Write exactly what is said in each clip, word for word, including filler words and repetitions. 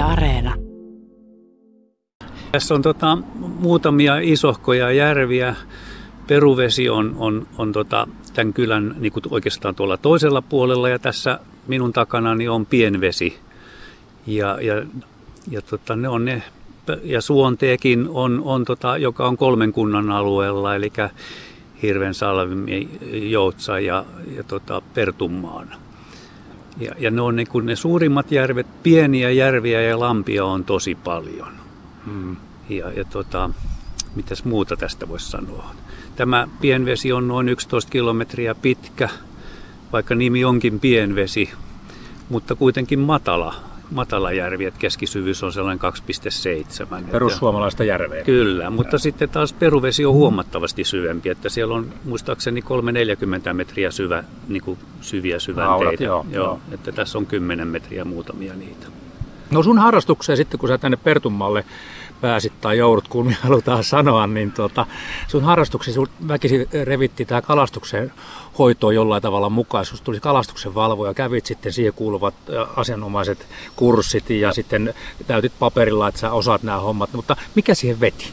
Areena. Tässä on tota, muutamia isohkoja järviä. Peruvesi on, on, on tota, tämän kylän niin kuin oikeastaan tuolla toisella puolella ja tässä minun takanani on Pienvesi. Ja, ja, ja tota, ne on ne, ja Suonteekin on, on tota, joka on kolmen kunnan alueella, eli Hirvensalmi, Joutsa ja, ja tota, Pertunmaan. Ja, ja ne on niin kuin ne suurimmat järvet, pieniä järviä ja lampia on tosi paljon. Hmm. Ja, ja tota, mitäs muuta tästä voisi sanoa? Tämä Pienvesi on noin yksitoista kilometriä pitkä, vaikka nimi onkin Pienvesi, mutta kuitenkin matala. Matala järvi, että keskisyvyys on sellainen kaksi pilkku seitsemän. Perussuomalaista järveä. Kyllä, mutta ja. Sitten taas Peruvesi on huomattavasti syvempi, että siellä on muistaakseni kolmesataaneljäkymmentä metriä syvä, niin kuin syviä syvänteitä. Aurat, joo, joo, joo. Että tässä on kymmenen metriä muutamia niitä. No sun harrastukseen sitten, kun sä tänne Pertunmaalle pääsit tai joudut, kun me halutaan sanoa, niin tuota, sun harrastuksesi sun väkisin revitti tämä kalastuksen hoitoon jollain tavalla mukaan. Susta tuli kalastuksen valvoja, kävit sitten siihen kuuluvat asianomaiset kurssit ja sitten täytit paperilla, että sä osaat nämä hommat, mutta mikä siihen veti?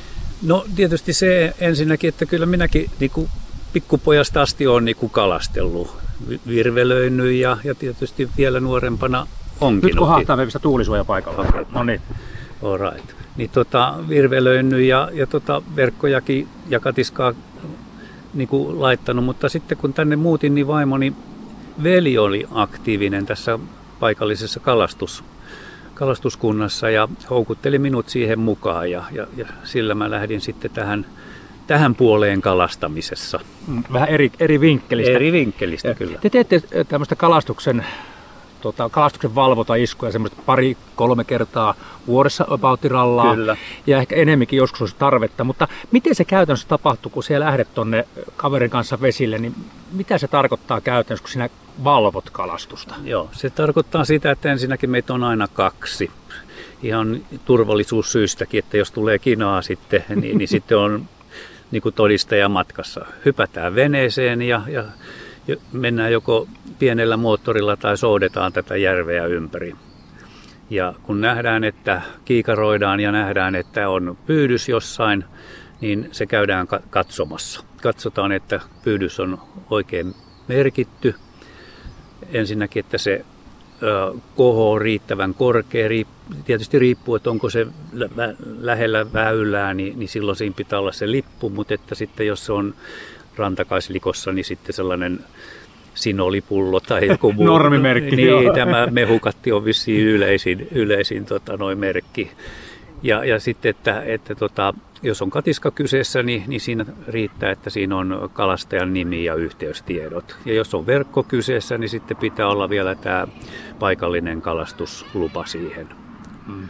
No tietysti se ensinnäkin, että kyllä minäkin niin kuin pikkupojasta asti olen niin kuin kalastellut, virvelöinyt ja, ja tietysti vielä nuorempana onkin. Nyt kun hahtaa vevistä tuulisuoja paikalla. No niin. All right. Niin tota, virvelöinyt ja, ja tota, verkkojakin ja katiskaa niin kuin laittanut, mutta sitten kun tänne muutin, niin vaimoni veli oli aktiivinen tässä paikallisessa kalastus, kalastuskunnassa ja houkutteli minut siihen mukaan ja, ja, ja sillä mä lähdin sitten tähän, tähän puoleen kalastamisessa. Vähän eri, eri vinkkelistä. Eri vinkkelistä, ja, kyllä. Te teette tämmöistä kalastuksen Tota, kalastuksen valvontaiskuja semmoista pari, kolme kertaa vuodessa aboutirallaa. Kyllä. Ja ehkä enemmänkin joskus olisi tarvetta. Mutta miten se käytännössä tapahtuu, kun siellä lähdet tuonne kaverin kanssa vesille, niin mitä se tarkoittaa käytännössä, kun sinä valvot kalastusta? Joo, se tarkoittaa sitä, että ensinnäkin meitä on aina kaksi. Ihan turvallisuussyystäkin, että jos tulee kinaa sitten, niin, niin sitten on niin kuin todistaja matkassa. Hypätään veneeseen ja, ja mennään joko pienellä moottorilla tai soudetaan tätä järveä ympäri. Ja kun nähdään, että kiikaroidaan ja nähdään, että on pyydys jossain, niin se käydään katsomassa. Katsotaan, että pyydys on oikein merkitty. Ensinnäkin, että se koho on riittävän korkea. Tietysti riippuu, että onko se lähellä väylää, niin, niin silloin siinä pitää olla se lippu, mutta että sitten jos se on rantakaislikossa, niin sitten sellainen sinolipullo tai joku muu. Normimerkki. Niin, tämä mehukatti on vissiin yleisin, yleisin tota, noin merkki. Ja, ja sitten, että, että tota, jos on katiska kyseessä, niin, niin siinä riittää, että siinä on kalastajan nimi ja yhteystiedot. Ja jos on verkko kyseessä, niin sitten pitää olla vielä tämä paikallinen kalastuslupa siihen. Hmm.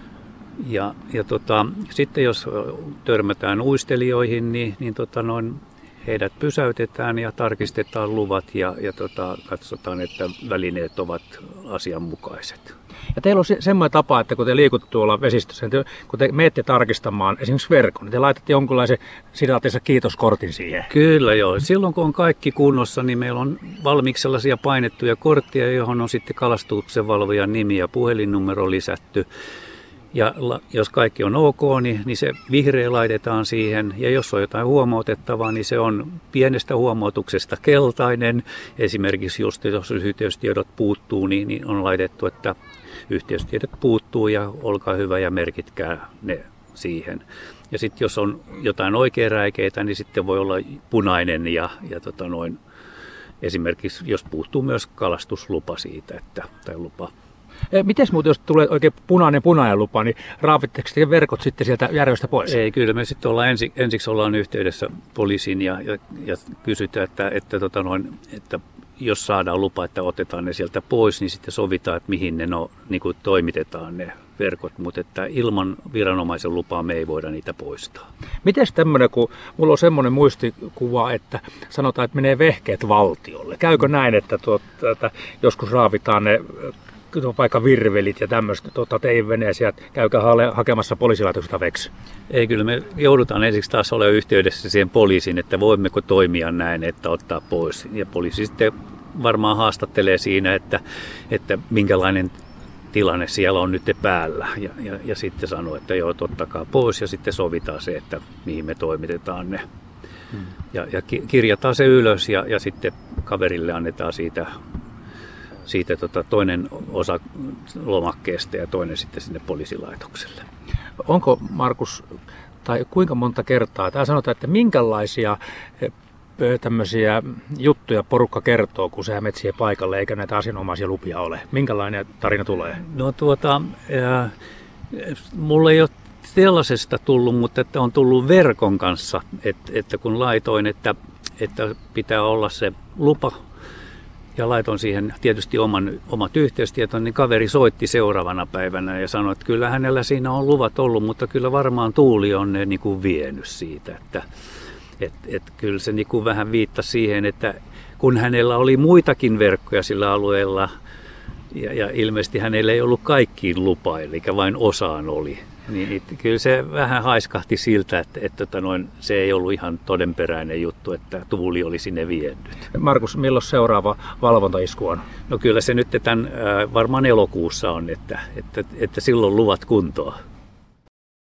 Ja, ja tota, sitten jos törmätään uistelijoihin, niin, niin tota noin, heidät pysäytetään ja tarkistetaan luvat ja, ja tota, katsotaan, että välineet ovat asianmukaiset. Ja teillä on se, semmoinen tapa, että kun te liikutte tuolla vesistössä, te, kun te menette tarkistamaan esimerkiksi verkon, niin te laitatte jonkunlaisen sidaatinsa kiitoskortin siihen. Kyllä joo. Silloin kun on kaikki kunnossa, niin meillä on valmiiksi sellaisia painettuja kortteja, johon on sitten kalastuksenvalvojan nimi ja puhelinnumero lisätty. Ja jos kaikki on ok, niin, niin se vihreä laitetaan siihen. Ja jos on jotain huomautettavaa, niin se on pienestä huomautuksesta keltainen. Esimerkiksi just jos yhteystiedot puuttuu, niin, niin on laitettu, että yhteystiedot puuttuu ja olkaa hyvä ja merkitkää ne siihen. Ja sitten jos on jotain oikein räikeitä, niin sitten voi olla punainen ja, ja tota noin, esimerkiksi jos puuttuu myös kalastuslupa siitä, että, tai lupa. Miten muuten, jos tulee oikein punainen punainen lupa, niin raapitteko te verkot sitten sieltä järvestä pois? Ei, kyllä me sitten ollaan ensi, ensiksi ollaan yhteydessä poliisiin ja, ja, ja kysytään, että, että, tota noin, että jos saadaan lupa, että otetaan ne sieltä pois, niin sitten sovitaan, että mihin ne no, niin kuin toimitetaan ne verkot, mutta että ilman viranomaisen lupaa me ei voida niitä poistaa. Miten tämmöinen, kun mulla on semmoinen muistikuva, että sanotaan, että menee vehkeet valtiolle. Käykö näin, että, tuota, että joskus raavitaan ne vaikka virvelit ja tämmöistä tuota, teidän veneessä ja käykää hakemassa poliisilaitoksesta veksi? Ei, kyllä me joudutaan ensiksi taas olemaan yhteydessä siihen poliisiin, että voimmeko toimia näin, että ottaa pois. Ja poliisi sitten varmaan haastattelee siinä, että, että minkälainen tilanne siellä on nyt päällä. Ja, ja, ja sitten sanoi, että joo, ottakaa pois ja sitten sovitaan se, että mihin me toimitetaan ne. Hmm. Ja, ja kirjataan se ylös ja, ja sitten kaverille annetaan siitä, siitä tota toinen osa lomakkeesta ja toinen sitten sinne poliisilaitokselle. Onko, Markus, tai kuinka monta kertaa, tämä sanotaan, että minkälaisia tämmöisiä juttuja porukka kertoo, kun sä menet siihen paikalle, eikä näitä asianomaisia lupia ole? Minkälainen tarina tulee? No tuota, äh, mulla ei ole sellaisesta tullut, mutta että on tullut verkon kanssa, että, että kun laitoin, että, että pitää olla se lupa, ja laitoin siihen tietysti oman, omat yhteystietot, niin kaveri soitti seuraavana päivänä ja sanoi, että kyllä hänellä siinä on luvat ollut, mutta kyllä varmaan tuuli on ne niin kuin vienyt siitä. Että, et, et kyllä se niin kuin vähän viittasi siihen, että kun hänellä oli muitakin verkkoja sillä alueella, ja, ja ilmeisesti hänellä ei ollut kaikkiin lupa, eli vain osaan oli. Niin, niin kyllä se vähän haiskahti siltä, että, että, että noin, se ei ollut ihan todenperäinen juttu, että tuuli oli sinne vienyt. Markus, milloin seuraava valvontaisku on? No kyllä se nyt tämän, varmaan elokuussa on, että, että, että silloin luvat kuntoon.